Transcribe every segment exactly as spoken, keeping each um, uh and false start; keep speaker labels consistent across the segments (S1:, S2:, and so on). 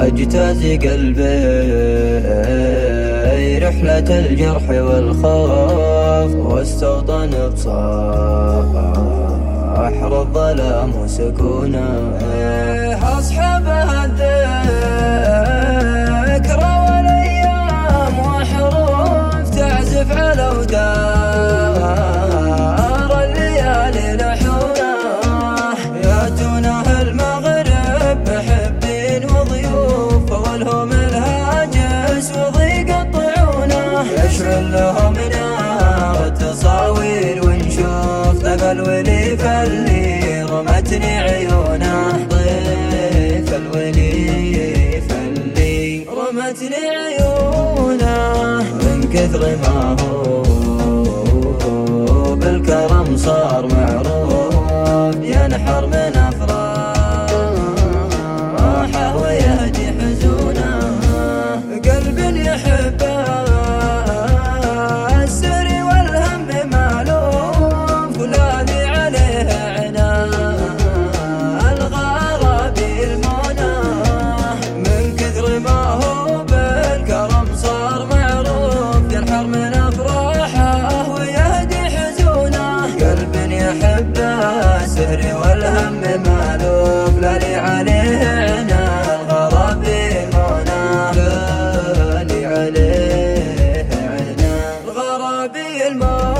S1: واجتازي قلبي رحلة الجرح والخوف، واستوطن بصحر الظلام وسكونه. أصحابها الذكرى والأيام وحروف تعزف على ودار الليالي لحونه. ياتونه المغرب محبين وضيوف، والهم الهاجس وضيق الطعونه. يشعل لهم نار التصاوير ونشوف طيب الولي فاللي رمتني عيونه. ضيف الولي فاللي رمتني عيونه. من كثر ما هو بالكرم صار معروف، ينحر من أفراحه ويهدي حزونه. قلب يحبه السر والهم مالوف، ولادي عليه عناه الغرابي المنى. من كثر ما هو بالكرم صار معروف، ينحر من أفراحه ويهدي حزونه. قلب يحبه سهري والهم مالوف، لالي عليه عنا الغرابي المنى. لالي عليه عنا الغرابي المنى.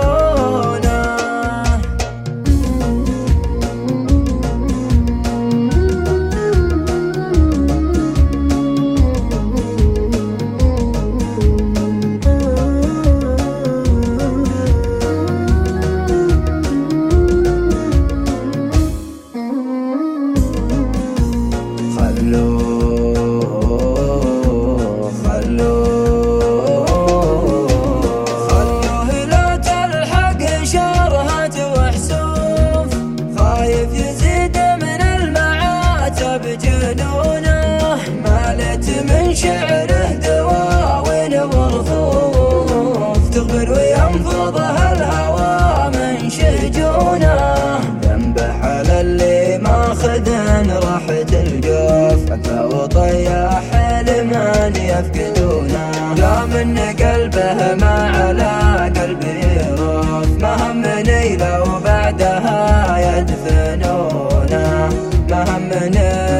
S1: خلوه خلوه لا تلحق شرهة وحسوف، خايف يزيد من المعاتب جنونه. مالت من شعره دواوين ورفوف، تغبر وينفضها الهوى من شجونه. ذنبه على اللي ماخذن راحة الجوف، حتى وطياح لمن يفقدونه. لا من قلبه ما على قلبي يروف، ما همني لو بعدها يدفنونه. ما همني